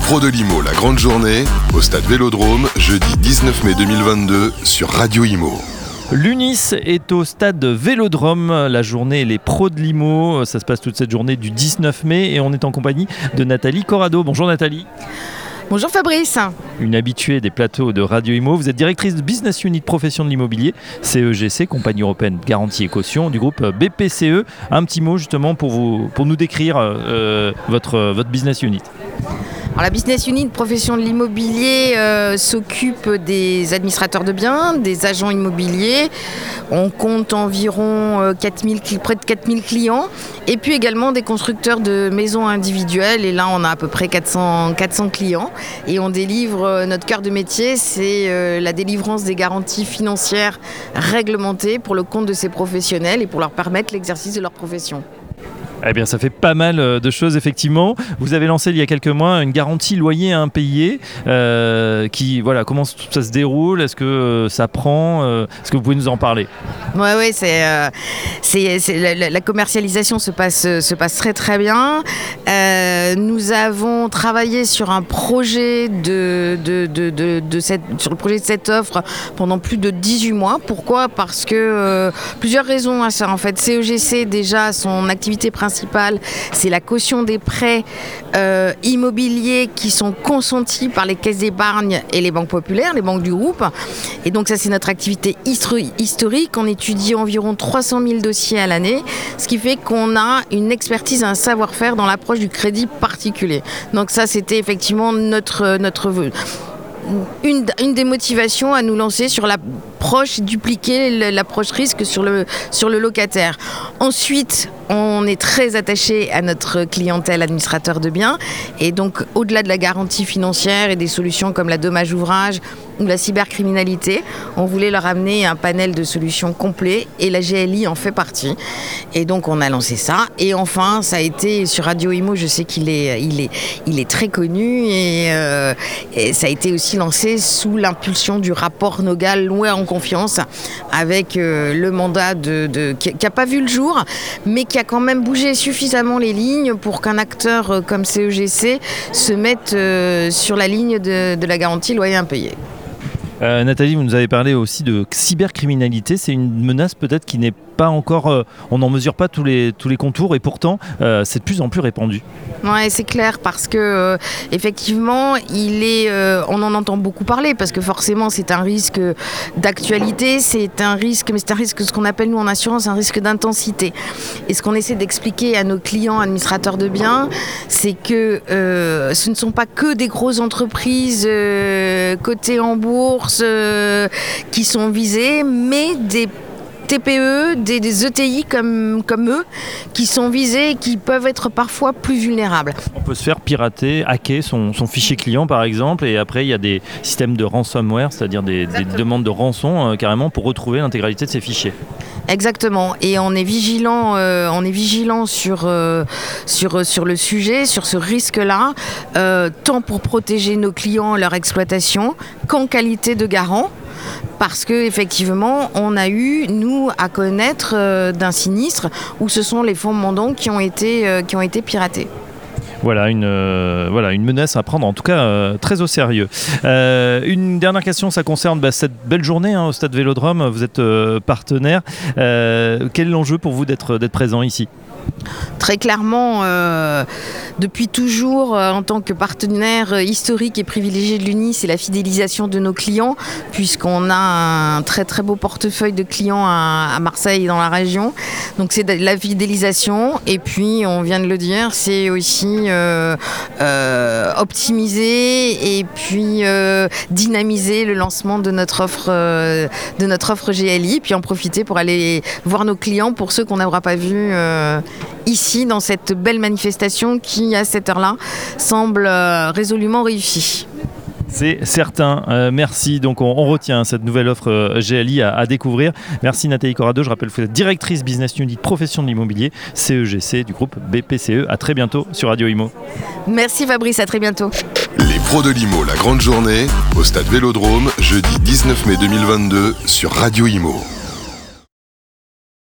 pros de l'IMO, la grande journée, au stade Vélodrome, jeudi 19 mai 2022 sur Radio IMO. L'UNIS est au stade Vélodrome, la journée Les pros de l'IMO, ça se passe toute cette journée du 19 mai et on est en compagnie de Nathalie Corrado. Bonjour Nathalie. Bonjour Fabrice. Une habituée des plateaux de Radio IMO, vous êtes directrice de Business Unit Profession de l'immobilier, CEGC, Compagnie Européenne de Garantie et Caution du groupe BPCE. Un petit mot justement pour nous décrire votre Business Unit. Alors, la Business Unit Profession de l'immobilier s'occupe des administrateurs de biens, des agents immobiliers. On compte environ près de 4000 clients et puis également des constructeurs de maisons individuelles. Et là, on a à peu près 400 clients et on délivre, notre cœur de métier, c'est la délivrance des garanties financières réglementées pour le compte de ces professionnels et pour leur permettre l'exercice de leur profession. Eh bien, ça fait pas mal de choses, effectivement. Vous avez lancé il y a quelques mois une garantie loyer à impayé. Comment ça se déroule ? Est-ce que ça prend ? Est-ce que vous pouvez nous en parler ? Oui, la commercialisation se passe très très bien. Nous avons travaillé sur un projet sur le projet de cette offre pendant plus de 18 mois. Pourquoi ? Parce que plusieurs raisons à ça. En fait, CEGC, déjà, son activité principale, c'est la caution des prêts immobiliers qui sont consentis par les caisses d'épargne et les banques populaires, les banques du groupe. Et donc ça, c'est notre activité historique. On étudie environ 300 000 dossiers à l'année, ce qui fait qu'on a une expertise, un savoir-faire dans l'approche du crédit particulier. Donc ça, c'était effectivement une des motivations à nous lancer sur l'approche, dupliquer l'approche risque sur le locataire. Ensuite, on est très attaché à notre clientèle administrateur de biens et donc au-delà de la garantie financière et des solutions comme la dommage ouvrage ou la cybercriminalité, on voulait leur amener un panel de solutions complet et la GLI en fait partie. Et donc on a lancé ça. Et enfin, ça a été sur Radio IMO, je sais qu'il est très connu et ça a été aussi lancé sous l'impulsion du rapport Nogal Loué en confiance avec le mandat qui n'a pas vu le jour, mais qui a quand même bougé suffisamment les lignes pour qu'un acteur comme CEGC se mette sur la ligne de la garantie loyer impayé. Nathalie, vous nous avez parlé aussi de cybercriminalité. C'est une menace peut-être qui n'est pas encore... on n'en mesure pas tous les contours et pourtant c'est de plus en plus répandu. Oui, c'est clair parce que effectivement, on en entend beaucoup parler parce que forcément c'est un risque d'actualité, c'est un risque ce qu'on appelle nous en assurance un risque d'intensité. Et ce qu'on essaie d'expliquer à nos clients administrateurs de biens, c'est que ce ne sont pas que des grosses entreprises cotées en bourse qui sont visées, mais des TPE, des ETI comme eux, qui sont visés et qui peuvent être parfois plus vulnérables. On peut se faire pirater, hacker son fichier client par exemple, et après il y a des systèmes de ransomware, c'est-à-dire des demandes de rançon carrément pour retrouver l'intégralité de ces fichiers. Exactement, et on est vigilant sur le sujet, sur ce risque-là, tant pour protéger nos clients, leur exploitation, qu'en qualité de garant. Parce qu'effectivement, on a eu, nous, à connaître d'un sinistre où ce sont les fonds mandants qui ont été piratés. Voilà une menace à prendre en tout cas très au sérieux. Une dernière question, ça concerne cette belle journée au stade Vélodrome. Vous êtes partenaire. Quel est l'enjeu pour vous d'être présent ici ? Très clairement, depuis toujours, en tant que partenaire historique et privilégié de l'UNIS, c'est la fidélisation de nos clients, puisqu'on a un très très beau portefeuille de clients à Marseille et dans la région. Donc c'est de la fidélisation, et puis on vient de le dire, c'est aussi optimiser et puis dynamiser le lancement de notre offre GLI, puis en profiter pour aller voir nos clients, pour ceux qu'on n'aura pas vus ici dans cette belle manifestation qui à cette heure-là semble résolument réussie. C'est certain. Merci. Donc on retient cette nouvelle offre GLI à découvrir. Merci Nathalie Corrado. Je rappelle que vous êtes directrice Business Unit Profession de l'immobilier, CEGC du groupe BPCE. À très bientôt sur Radio IMO. Merci Fabrice, à très bientôt. Les pros de l'IMO, la grande journée, au stade Vélodrome, jeudi 19 mai 2022 sur Radio IMO.